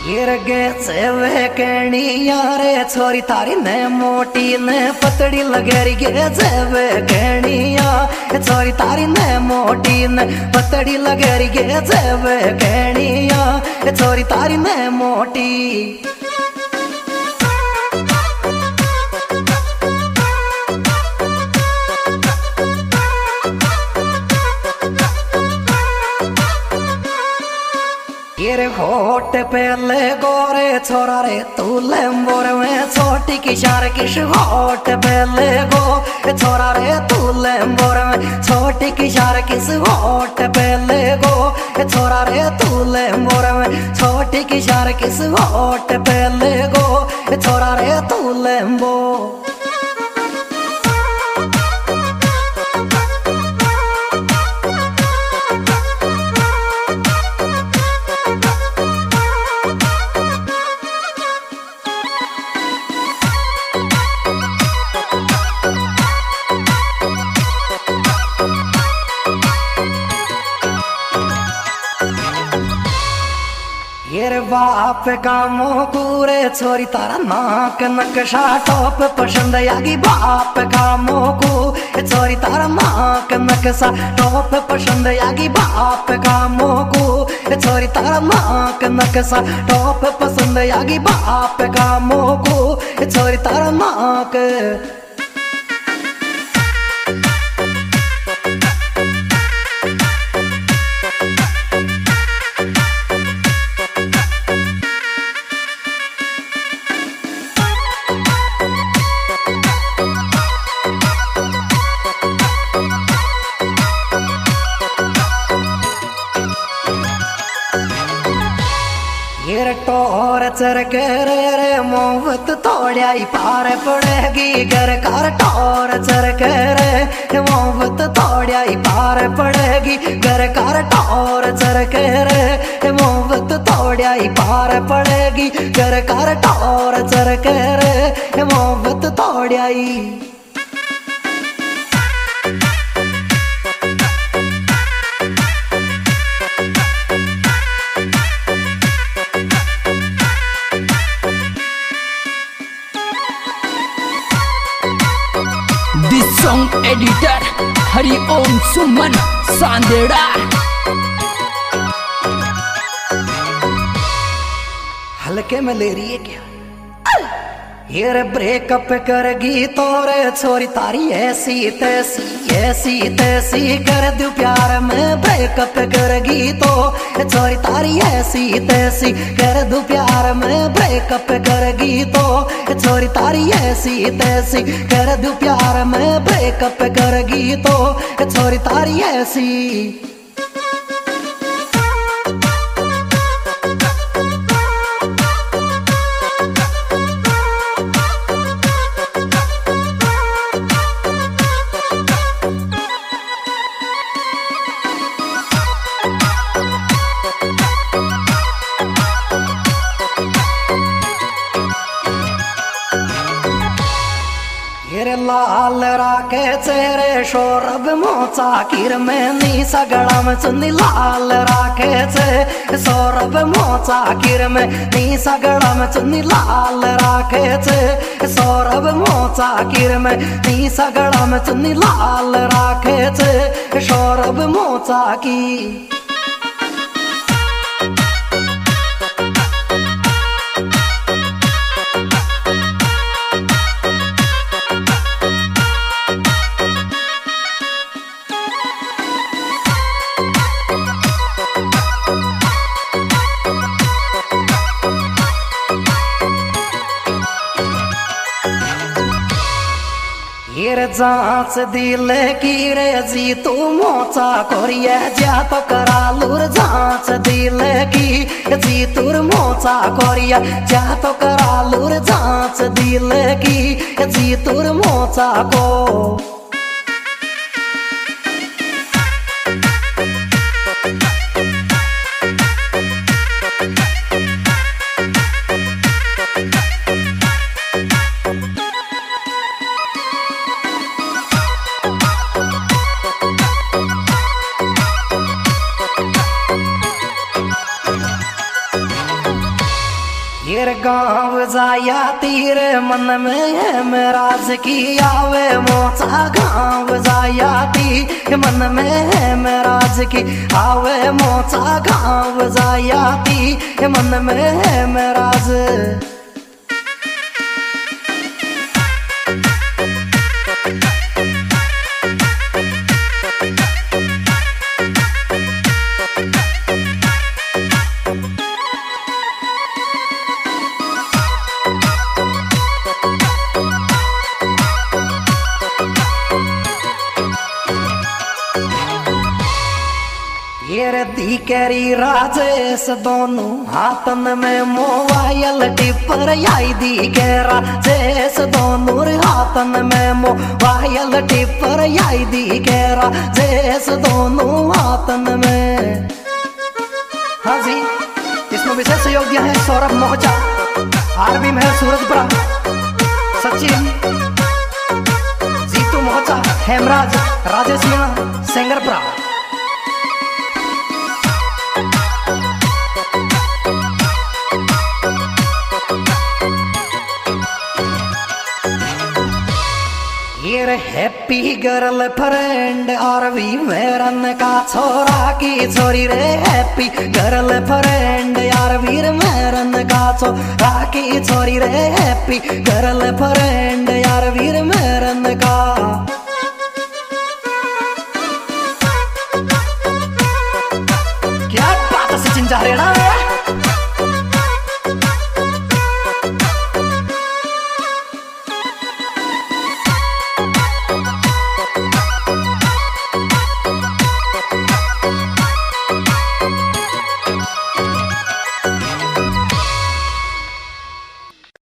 गे सेवे कहनी यारे छोरी तारी ने मोटी ने पतड़ी लगेरी गे सेवे कहनी या छोरी तारी ने मोटी ने पतड़ी लगेरी गे सेवे कहनी या छोरी तारी ने मोटी। ये होट पहले गोरे छोरा रे तू लेम्बोर में छोटी किशार किश होट पहले गो छोरा रे तू लेम्बोर में छोटी किशार किस होट पहले गो छोरा रे तू लेम्बोर में छोटी किशार किस होट पहले गो छोरा रे तू लेम्बो। ये बाप का मोकूरे छोरी तारा नाक नक्शा टॉप पसंद आगी बाप का मोकू छोरी तारा नाक नक्शा टॉप पसंद आगी बाप का मोकू छोरी तारा नाक नक्शा टॉप पसंद आगी बाप का मोकू छोरी तारा नाक। ये टोर चरके रे मोहब्बत तोड़ियाई पार पड़ेगी घर कार टोर चरके रे मोहब्बत तोड़ियाई पार पड़ेगी घर कार टोर चरके रे मोहब्बत तोड़ियाई पार पड़ेगी घर कार टोर चरके रे मोहब्बत तोड़ियाई। सॉन्ग एडिटर हरिओम सुमन सांदेड़ा। हल्के में ले रही है क्या ये ब्रेकअप करेगी तोरे छोरी तारी ऐसी तैसी कर दू प्यार में ब्रेकअप करेगी तो छोरी तारी ऐसी तैसी कर दू प्यार में ब्रेकअप करेगी तो छोरी तारी ऐसी तैसी कर दू प्यार में ब्रेकअप करेगी तो छोरी तारी ऐसी। लाल राके चेहरे शोरब मोचा किर में नी सगड़ा में चुन्नी लाल राके चे सौरभ मोचा किर में नी सगड़ा में चुन्नी लाल राके चे सौरभ मोचा किर में नी सगड़ा में चुन्नी लाल राके चे सौरभ मोचा की। ये जांच दिल की रे जी तू मोचा कोरिया जा तो करा लूर जांच दिल की जी तुर मोचा कोरिया जा तो करा लूर जांच दिल की जी तुर मोचा को। ये गाँव जाया तीर मन में है मेराज की आवे मोचा गाँव जाया ती मन में है मेराज की आवे मोचा गाँव जाया ती मन में है मेराज। ये दीकरी राजेश दोनों हाथन में मोबाइल टिपर आई दी के राजेश दोनों हाथन में मोबाइल टिपर आई दी के राजेश दोनों हाथन में। हाँ जी, इसमें विशेष सहयोग दिया है सौरभ मोहचा, आरबी में है सूरजपुरा, सचिन, जीतू मोहचा, हेमराज, राजेश मीणा, सेंगरपुरा। ये हैप्पी गर्ल फ्रेंड आरवी मेरन का छोरा की छोरी रे हैप्पी गर्ल फ्रेंड आरवीर मेरन का छोरा की छोरी रे हैप्पी गर्ल फ्रेंड आरवीर मेरन का। क्या बात है सचिन जा रहे ना।